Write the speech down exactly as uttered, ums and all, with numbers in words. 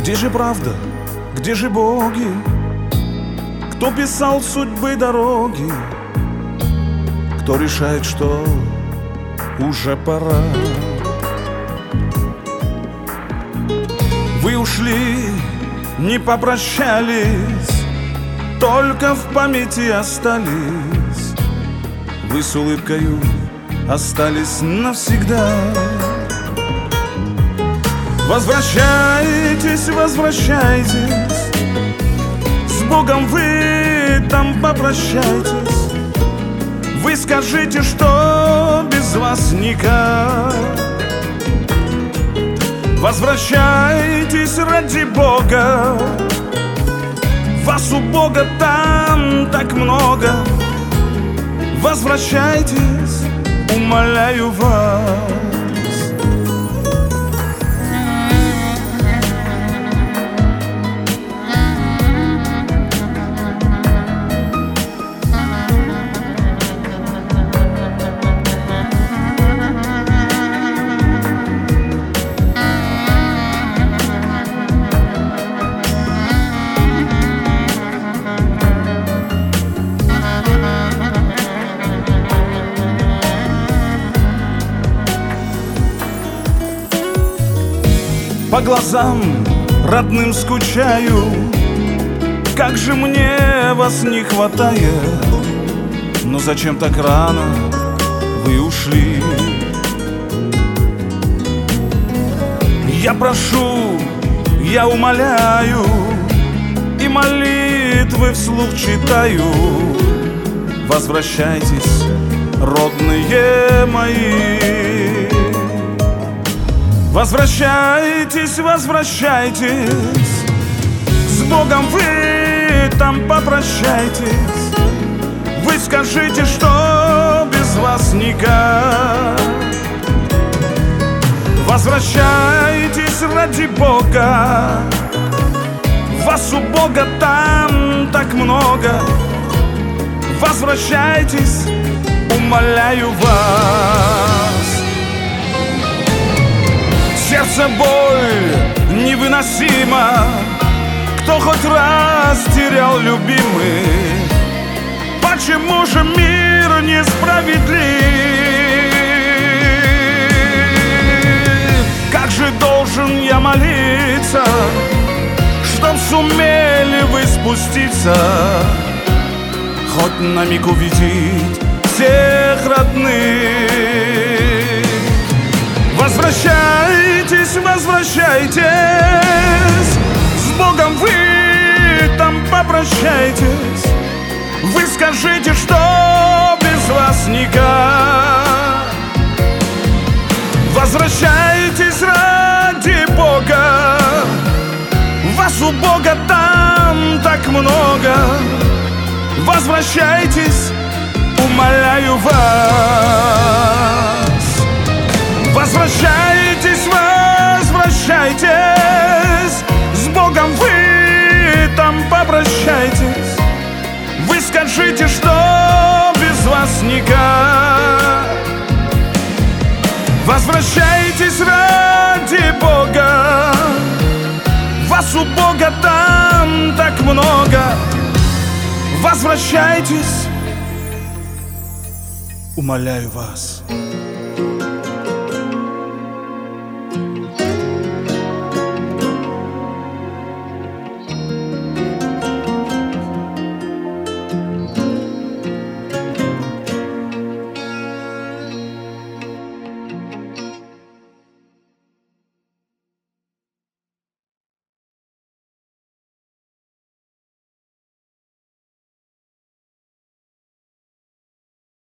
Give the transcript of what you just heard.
Где же правда, где же боги? Кто писал судьбы дороги? Кто решает, что уже пора? Вы ушли, не попрощались, только в памяти остались. Вы с улыбкою остались навсегда. Возвращайтесь, возвращайтесь, с Богом вы там попрощайтесь. Вы скажите, что без вас никак. Возвращайтесь ради Бога, вас у Бога там так много. Возвращайтесь, умоляю вас. По глазам родным скучаю, как же мне вас не хватает. Но зачем так рано вы ушли? Я прошу, я умоляю, и молитвы вслух читаю. Возвращайтесь, родные мои. Возвращайтесь, возвращайтесь, с Богом вы там попрощайтесь. Вы скажите, что без вас никак. Возвращайтесь ради Бога, вас у Бога там так много. Возвращайтесь, умоляю вас. Сердце боль невыносима, кто хоть раз терял любимых. Почему же мир несправедлив? Как же должен я молиться, чтоб сумели вы спуститься, хоть на миг увидеть всех родных. Возвращайтесь, возвращайтесь, с Богом вы там попрощайтесь. Вы скажите, что без вас никак. Возвращайтесь ради Бога, вас у Бога там так много. Возвращайтесь, умоляю вас. Возвращайтесь, возвращайтесь, с Богом вы там попрощайтесь. Вы скажите, что без вас никак. Возвращайтесь ради Бога, вас у Бога там так много. Возвращайтесь, умоляю вас.